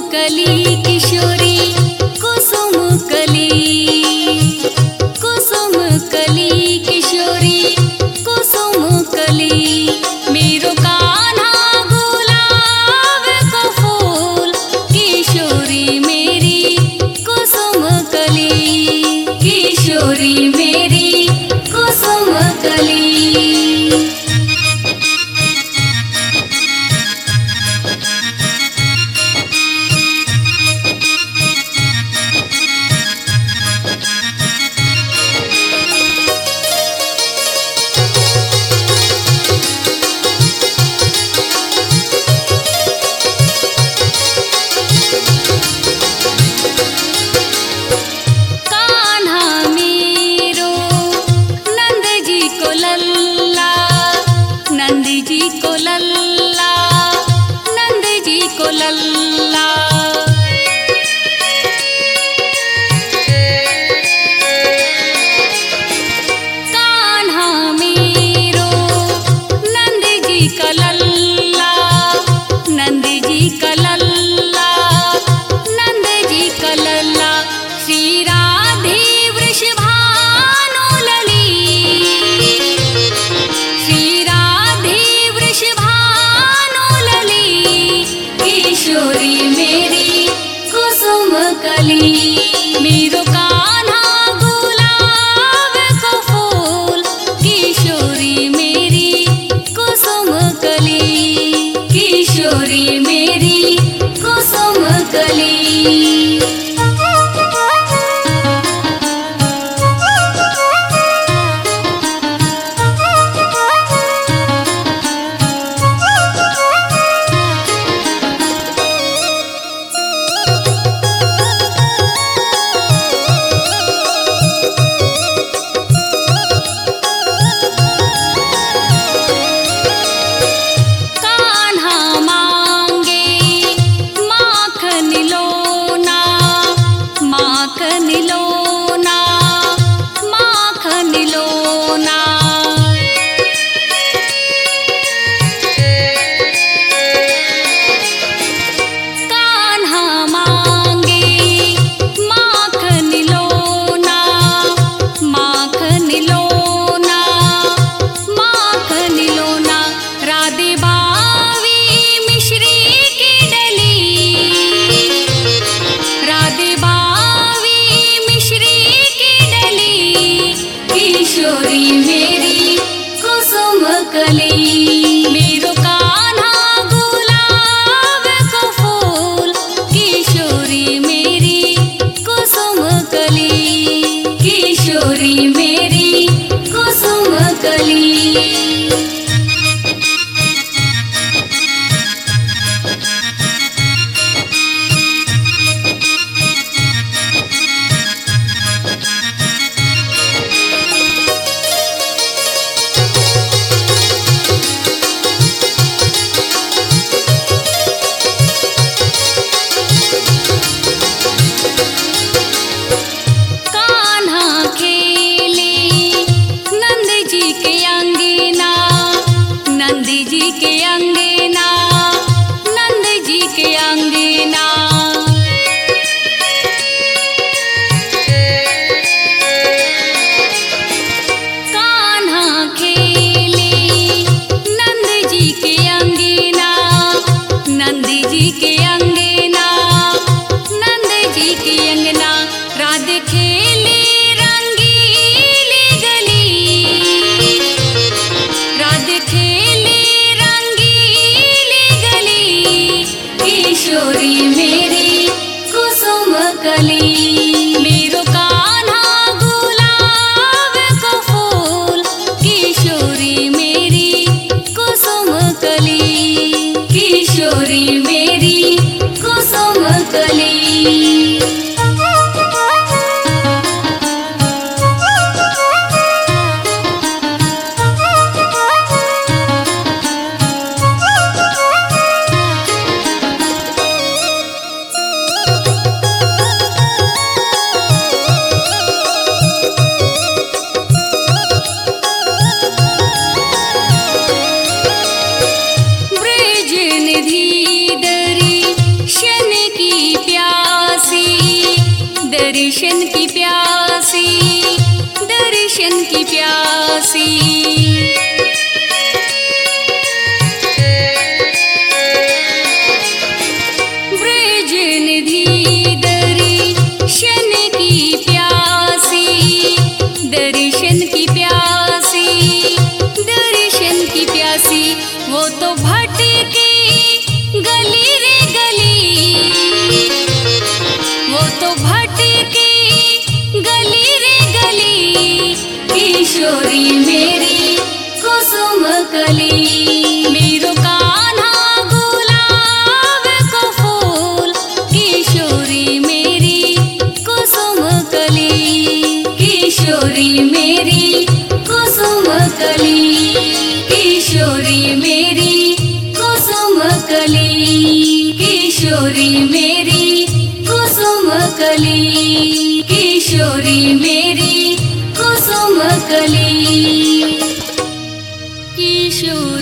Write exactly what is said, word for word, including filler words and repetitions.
कली किशोरी कुसुम कली कुसुम कली किशोरी कुसुम कली मेरो कान्हा गुलाब का फूल किशोरी मेरी कुसुम कली किशोरी मेरी कुसुम कली। मेरो कान्हा गुलाब का फूल किशोरी मेरी कुसुम कली किशोरी मेरी कुसुम कली। किशोरी मेरी कुसुम कली मेरो कान्हा गुलाब का फूल किशोरी मेरी कुसुम कली किशोरी मेरी कुसुम कली। किशोरी मेरी कुसुम कली मेरो कान्हा गुलाब का फूल किशोरी मेरी कुसुम कली किशोरी मेरी कुसुम कली। दर्शन की प्यासी। ब्रज निधि दर्शन की प्यासी, दर्शन की प्यासी, दर्शन की प्यासी। वो तो भटकी गली रे गली, वो तो भटकी गली रे गली। किशोरी मेरी कुसुम कली, मेरो कान्हा गुलाब का फूल। किशोरी मेरी कुसुम कली, किशोरी मेरी कुसुम कली, किशोरी मेरी कुसुम कली, किशोरी मेरी कुसुम कली, किशोरी मेरी कुसुम कली, किशोरी।